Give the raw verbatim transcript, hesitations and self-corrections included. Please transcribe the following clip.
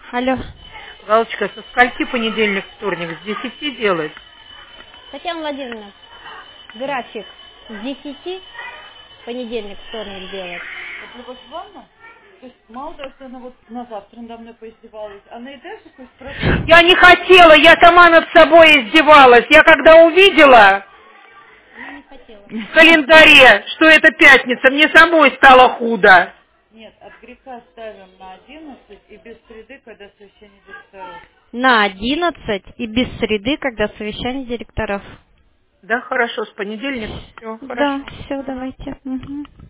Алло. Галочка, со скольки понедельник, вторник? С десяти делать? Татьяна Владимировна, график с десяти понедельник, вторник делать. Это для вас главное? То есть мало того, что она вот на завтра надо мной поиздевалась, она и дальше хочет продолжить. Я не хотела, я сама над собой издевалась. Я когда увидела Она не хотела. в календаре, что это пятница, мне самой стало худо. Нет, от греха ставим на одиннадцать и без среды, когда совещание директоров. На одиннадцать и без среды, когда совещание директоров. Да, хорошо, с понедельника все Да, хорошо. все, давайте. Угу.